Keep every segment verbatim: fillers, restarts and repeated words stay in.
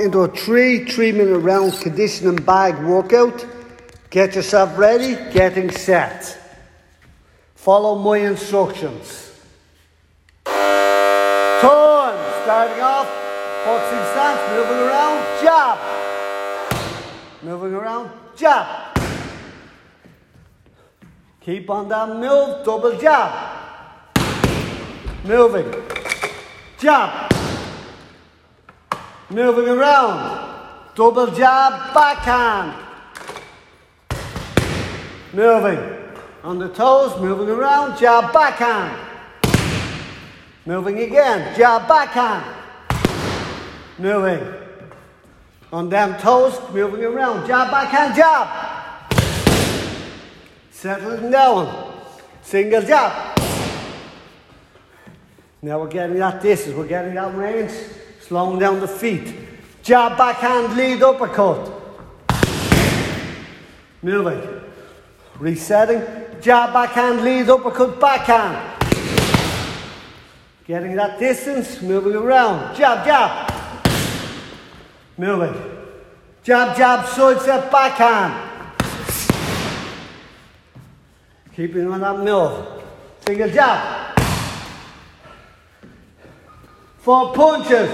into a three three minute round conditioning bag workout. Get yourself ready, getting set. Follow my instructions. Turn, starting off, boxing stance, moving around, jab. Moving around, jab. Keep on that move, double jab. Moving, jab. Moving around, double jab, backhand. Moving on the toes, moving around, jab, backhand. Moving again, jab, backhand. Moving on them toes, moving around, jab, backhand, jab. Settling down, single jab. Now we're getting that distance, we're getting that range, slowing down the feet. Jab, backhand, lead, uppercut. Moving. Resetting, jab, backhand, lead, uppercut, backhand. Getting that distance, moving around, jab, jab. Moving, jab, jab, side step, backhand. Keeping on that move, single jab. Four punches.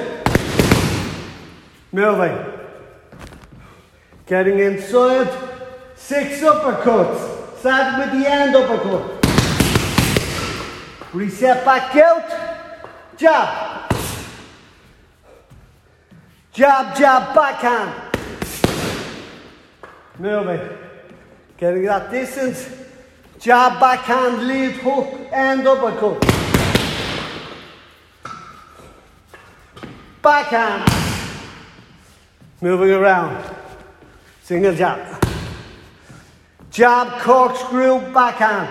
Moving, getting inside, six uppercuts. Start with the end uppercut. Reset back out. Jab. Jab, jab, backhand. Moving. Getting that distance. Jab, backhand, lead, hook, and uppercut. Backhand. Moving around. Single jab. Jab, corkscrew, backhand.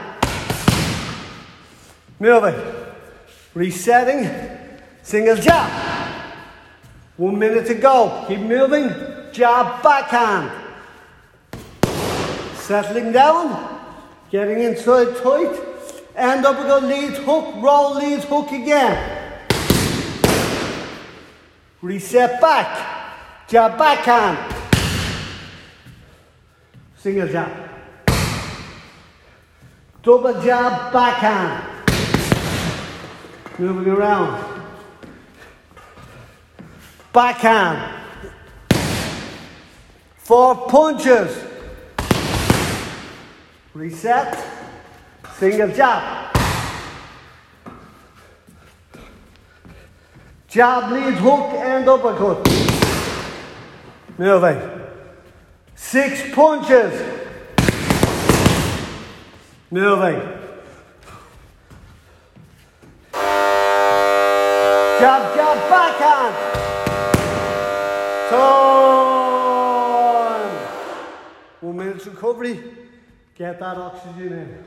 Moving. Resetting. Single jab. One minute to go. Keep moving. Jab, backhand. Settling down. Getting inside tight. And uppercut, lead, hook, roll, lead, hook again. Reset back. Jab, backhand. Single jab. Double jab, backhand. Moving around. Backhand. Four punches. Reset. Single jab. Jab, lead, hook, and uppercut. Moving. Six punches. Moving. Jab, jab, backhand. Turn. One minute's recovery. Get that oxygen in.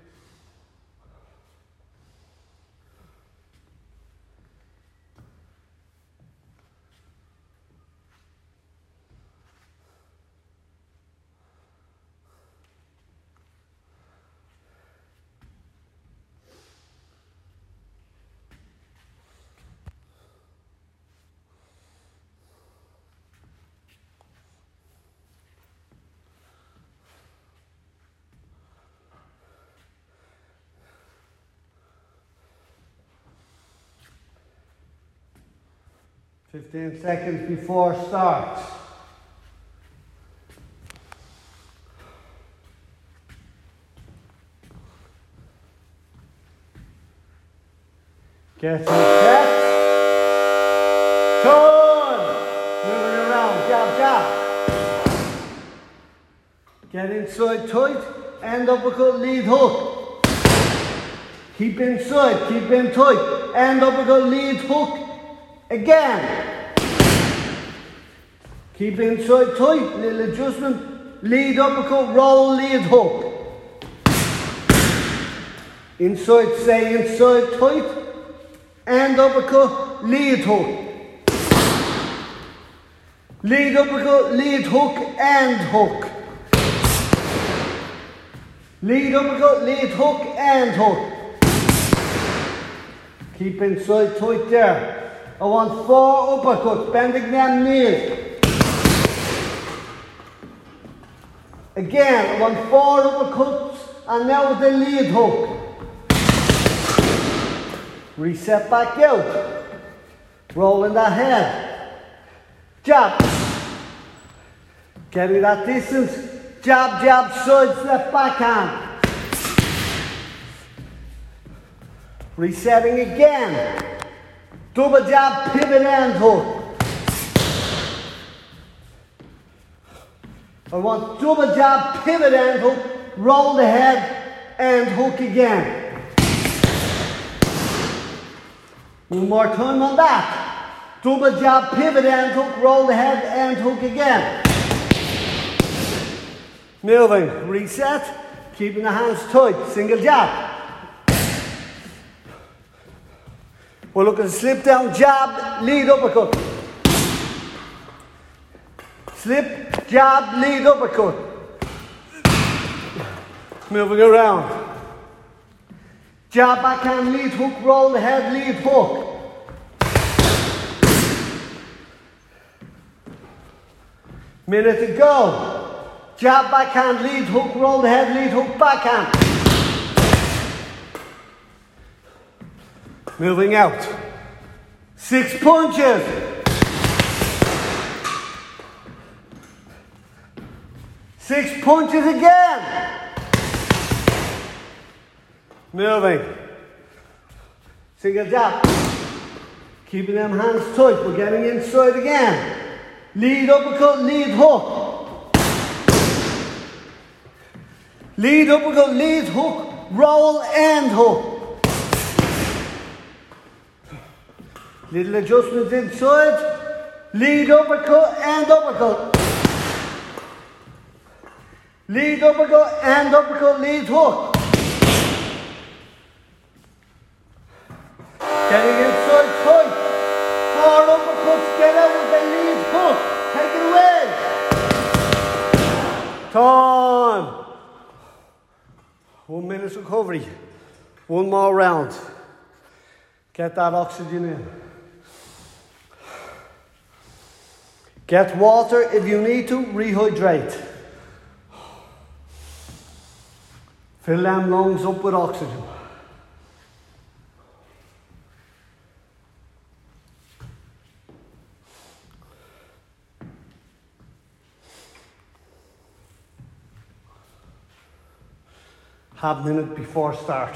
fifteen seconds before start. Get set. Turn. Moving around. Jab, jab. Get inside tight. And uppercut, lead, hook. Keep inside. Keep in tight. And uppercut, lead, hook. Again. Keep inside tight, little adjustment. Lead, uppercut, roll, lead, hook. Inside, stay inside tight. And uppercut, lead, hook. Lead, uppercut, lead, hook, and hook. Lead, uppercut, lead, hook, and hook. Keep inside tight there. I want four uppercuts, bending them knees. Again, I want four uppercuts, and now with the lead hook. Reset back out. Rolling that head. Jab. Getting that distance. Jab, jab, side step, backhand. Resetting again. Double jab, pivot end hook. I want double jab, pivot end hook, roll the head, and hook again. One more time on that. Double jab, pivot end hook, roll the head, and hook again. Moving, reset, keeping the hands tight, single jab. We're looking to slip down, jab, lead uppercut. Slip, jab, lead uppercut. Moving around. Jab, backhand, lead hook, roll the head, lead hook. Minute to go. Jab, backhand, lead hook, roll the head, lead hook, backhand. Moving out. Six punches. Six punches again. Moving. Single jab. Keeping them hands tight. We're getting inside again. Lead uppercut, lead hook. Lead uppercut, lead hook, roll and hook. Little adjustments inside. Lead uppercut and uppercut. Lead uppercut and uppercut, lead hook. Getting inside tight. Four uppercuts, get out with the lead hook. Take it away. Time. One minute's recovery. One more round. Get that oxygen in. Get water if you need to, rehydrate. Fill them lungs up with oxygen. Half minute before start.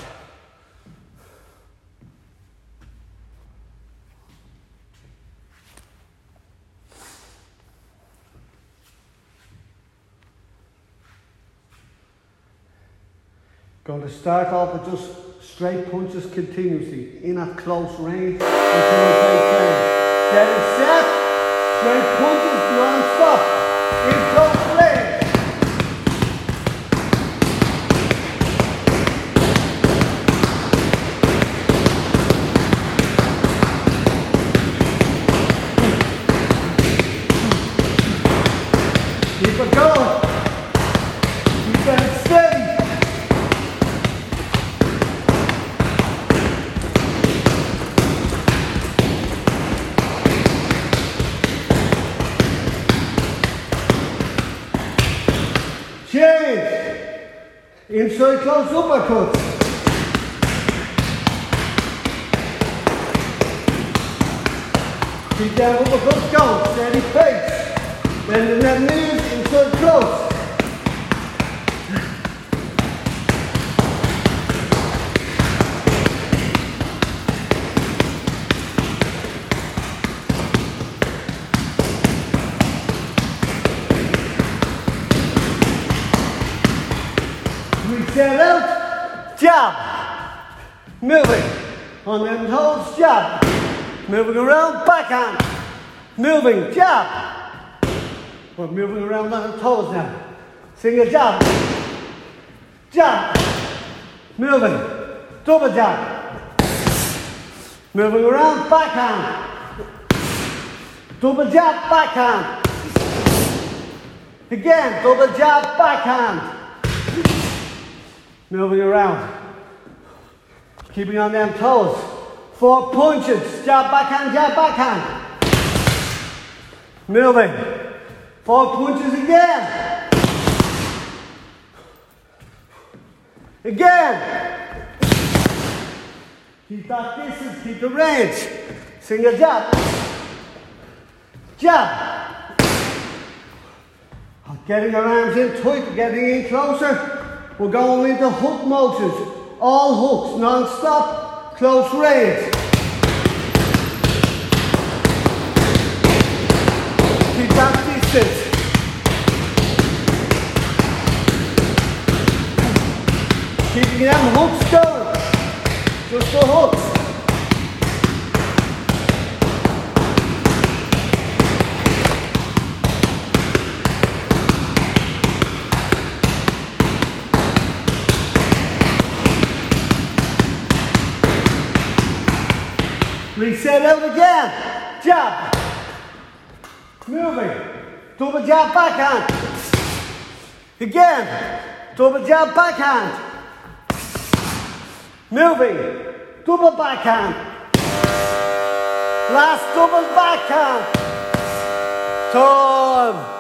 Going to start off with just straight punches continuously, in at close range until I take time. Getting set, straight punches non-stop, in close range. Keep it going. Keep it steady. Change. Inside close uppercuts. Keep that uppercuts going. Steady pace. Bending them knees inside close. Reset out, jab, moving, on them toes, jab, moving around, backhand, moving, jab, we're moving around on the toes now, single jab, jab, moving, double jab, moving around, backhand, double jab, backhand, again, double jab, backhand. Moving around. Keeping on them toes. Four punches. Jab, backhand, jab, backhand. Moving. Four punches again. Again. Keep that distance, keep the range. Single jab. Jab. Getting our arms in tight, getting in closer. We're going into hook motions. All hooks, non-stop, close range. Keep that distance. Keeping them hooks going. Just the hooks. Reset out again. Jab. Moving. Double jab backhand. Again. Double jab backhand. Moving. Double backhand. Last double backhand. Time.